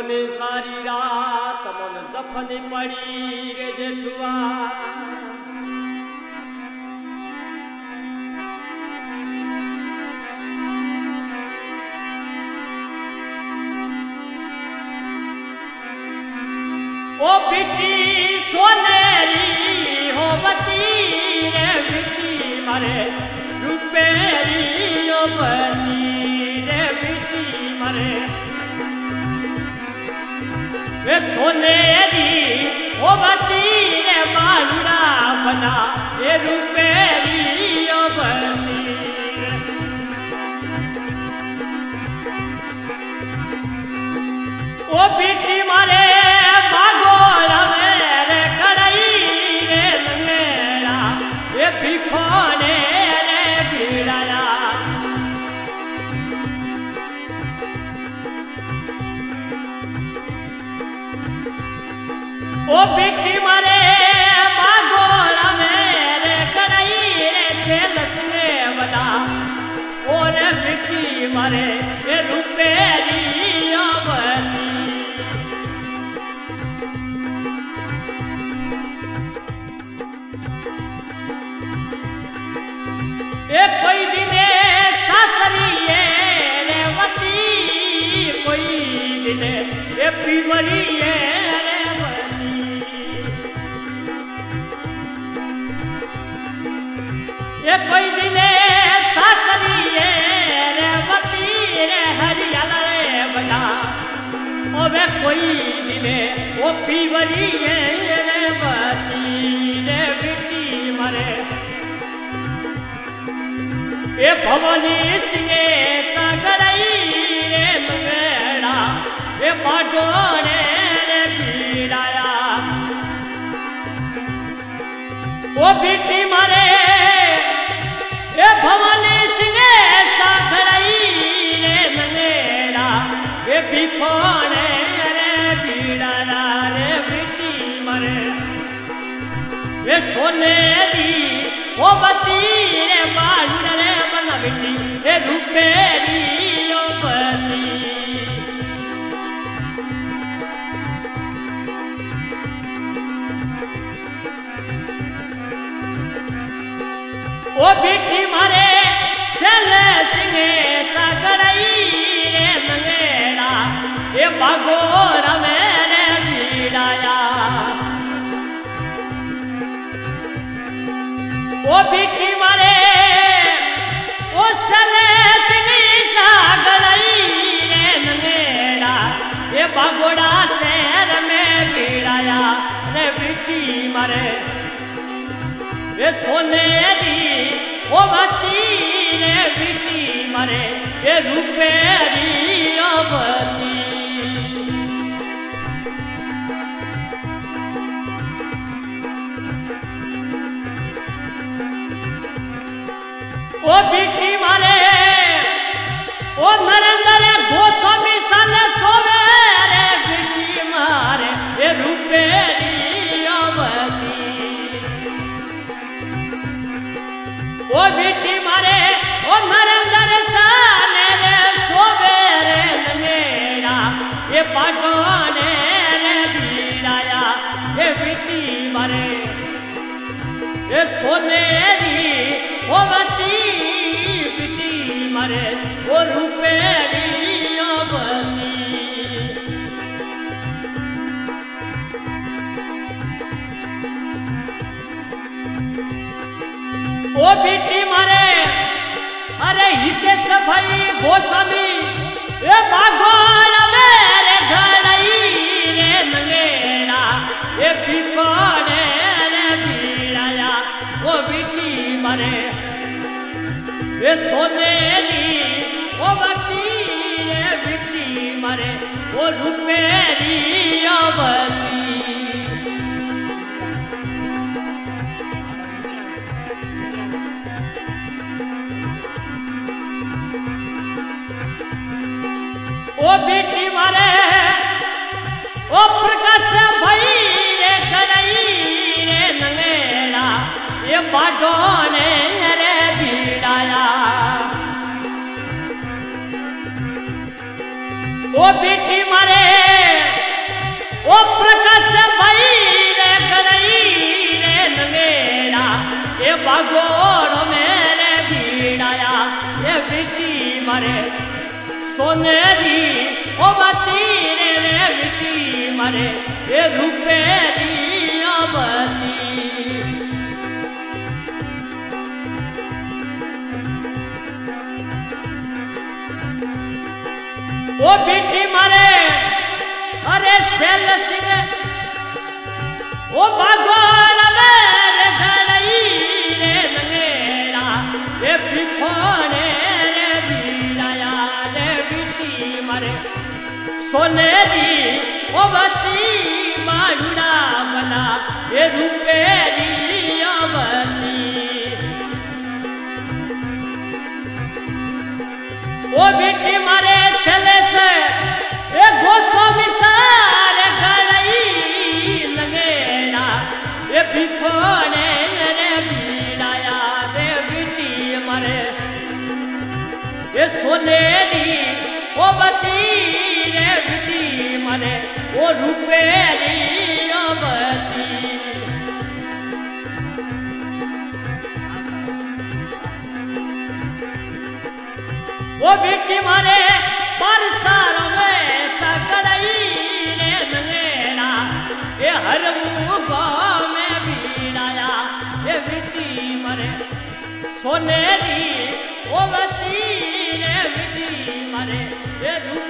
ने सारी रात मन जफनी पड़ी रे जेठुआ ओ बिटी सोनेरी हो बती रे बिटी मारे रुपेरी ओ बनी रे बिटी मारे वे सोनेरी ओ बती रे बालुड़ा बना ये रुपेरी ओ बनी ओ बिटी मारे बिखोने रे भिड़ाया ओ बिटी मारे बागोला मेरे कड़ाई रे सेलसने बना और बिटी मारे ये रुपेरी बनी एक कोई दिने सासरी रे वती कोई दिने ये पीवरी रे वती एक कोई दिने सासरी रे वती रे हरियाल रे बना ओ वे कोई दिने वो पीवरी रे वती रे बिटी मरे ये भवानी सिंगे सागरई रे मंगड़ा ये बाडोने रे पीड़ाया वो बिटी मारे ये भवानी सिंगे सागरई रे मंगड़ा ये बिफोने रे पीड़ाया रे बिटी मारे ये सोने दी वो बती रे बालुड़ा रे बना बिटी ये रुपेरी ओ बनी ओ बिटी मारे सेले सिंगे सागरई रे मंगेड़ा ये बागोरा मेरे भिड़ाया ओ बिटी मारे ओ सले सिंगी सागरई रे मंगेड़ा ये बागोड़ा शहर में भिड़ाया रे बिटी मारे ये सोने दी ओ बती रे बिटी मारे ये रुपेरी ओ बती ओ बिटी मारे ओ नरेंद्र गोस्वामी साले सोवे रे बिटी मारे ये रुपेरी ओ बनी ओ बिटी मारे ओ नरेंद्र साले रे सोवे रे नंगेड़ा ये बागोने रे भिड़ाया ये बिटी मारे ये सोनेरी ओ बती बिटी मारे ओ रुपेरी ओ बनी ओ बिटी मारे अरे हितेश भाई गोस्वामी ये बागोल मेरे घरई रे नंगेड़ा ये बिकोने रे भिड़ाया ओ बिटी मारे ये सोनेरी ओ बती रे बिटी मारे ओ रुपेरी ओ बनी ओ बेटी मारे ओ प्रकाश भाई रे गरई रे नंगेड़ा ये बाडोने रे भिड़ाया ओ बेटी मारे ओ प्रकाश भाई रे गड़ई रे नंगेरा ए बागोड़ मेरे भीड़ाया ए बिटी मारे सोने दी ओ बाती रे बिटी मारे ए रूपे दी बती ओ बिटी मारे अरे सेल सिंह ओ बागोड़ मेरे गड़ई रे नंगेरा ए बिफोने रे भीड़ाया रे बिटी मारे सोने दी ओ बती मारुड़ा बना ए रूपे दी बती ओ बिटी मारे सेले से ए गोस्वामी सारे गड़ई लगेरा ए बिफोने रे भीड़ाया रे बिटी मारे ए सोने दी ओ बती रे बिटी मारे ओ रूपे दी बती ओ बिटी मारे परसार में सकड़ई रे नंगेरा ए हर गाँव में भीड़ाया ए बिटी मारे सोने दी ओ बती रे बिटी मारे ए